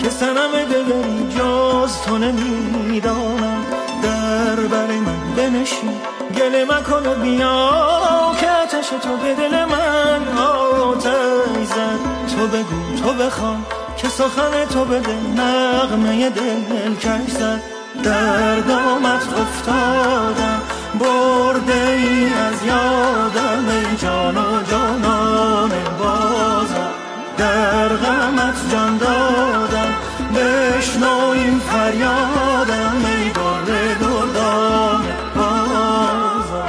که صنم دگری جز تو نمیدانم. در بر من بنشین گله مکن و بیا که آتش تو به دل من آتش زد. تو بگو تو بخوان که سخن تو به دل نغمه دل کش زد. در دامت افتادم برده ای از یادم ای جان و جانان بازم. در غمت جان دادم بشنو این فریادم ای گل دردان بازم.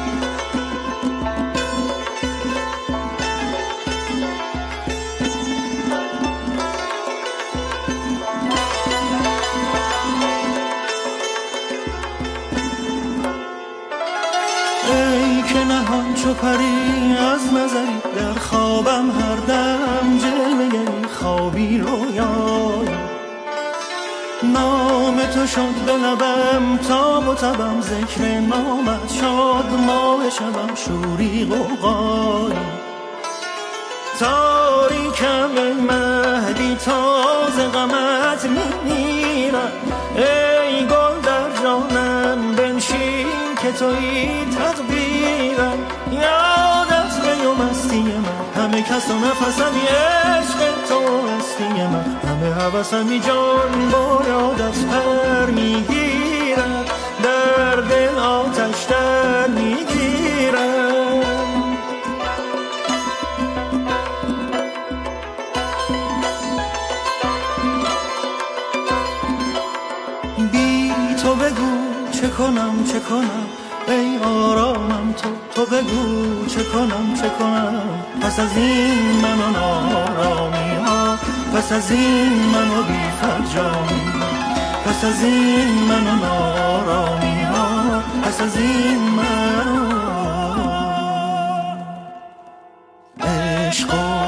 ای که نهان چو پری از نظری در خوابم هر دم جلوه‌گری خوابی رویایی. نام تو شد به لبم تاب و تبم ذکر نامت شد ماه شبم شوری غوغایی. تاریکم ای مهدی تازه غمت میمیرم. ای گل در جانم بنشین که تویی تدبیرم. یادت به و مستی من همه کس و نفسمی عشق تو هستی من. همه حوثمی جان با یادت پر میگیرد در دل آتش در میگیرد. بی تو بگو چه کنم چه کنم ای آرامم تو بگو چه کنم چه کنم. پس از این من و نارامی ها پس از این من و بی فرجامی پس از این من و نارامی ها پس از این من عشق